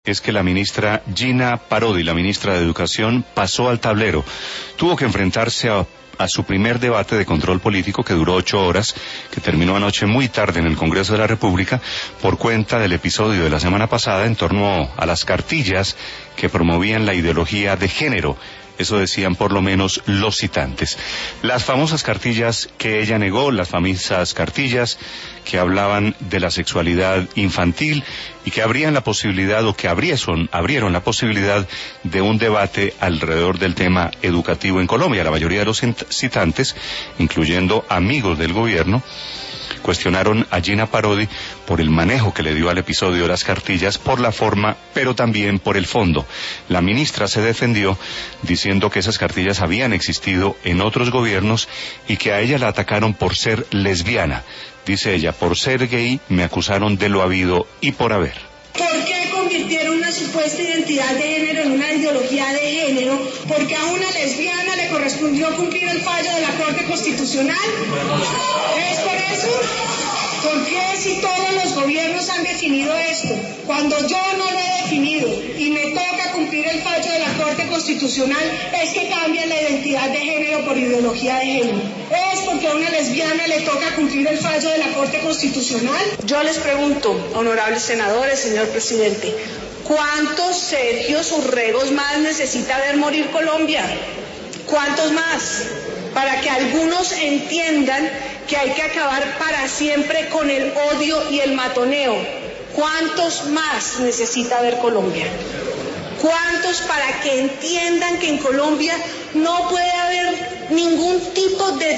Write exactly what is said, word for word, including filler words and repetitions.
Es que la ministra Gina Parodi, la ministra de Educación, pasó al tablero. Tuvo que enfrentarse a, a su primer debate de control político que duró ocho horas, que terminó anoche muy tarde en el Congreso de la República, por cuenta del episodio de la semana pasada en torno a las cartillas que promovían la ideología de género. Eso decían por lo menos los citantes. Las famosas cartillas que ella negó, las famosas cartillas que hablaban de la sexualidad infantil y que abrían la posibilidad, o que abrieron, abrieron la posibilidad de un debate alrededor del tema educativo en Colombia. La mayoría de los citantes, incluyendo amigos del gobierno, cuestionaron a Gina Parodi por el manejo que le dio al episodio de las cartillas, por la forma, pero también por el fondo. La ministra se defendió diciendo que esas cartillas habían existido en otros gobiernos y que a ella la atacaron por ser lesbiana. Dice ella, por ser gay me acusaron de lo habido y por haber. ¿Por qué convirtieron una supuesta identidad de género en una ideología de género? Porque a una lesbiana le correspondió cumplir el fallo de la Corte Constitucional. ¿Es por eso? ¿Por qué, si todos los gobiernos han definido esto, cuando yo no lo he definido y me toca cumplir el fallo de la Corte Constitucional, es que cambian la identidad de género por ideología de género? ¿Es porque a una lesbiana le toca cumplir el fallo de la Corte Constitucional? Yo les pregunto, honorables senadores, señor presidente, ¿cuántos Sergios Urregos más necesita ver morir Colombia? ¿Cuántos más? Para que algunos entiendan que hay que acabar para siempre con el odio y el matoneo. ¿Cuántos más necesita ver Colombia? ¿Cuántos para que entiendan que en Colombia no puede haber ningún tipo de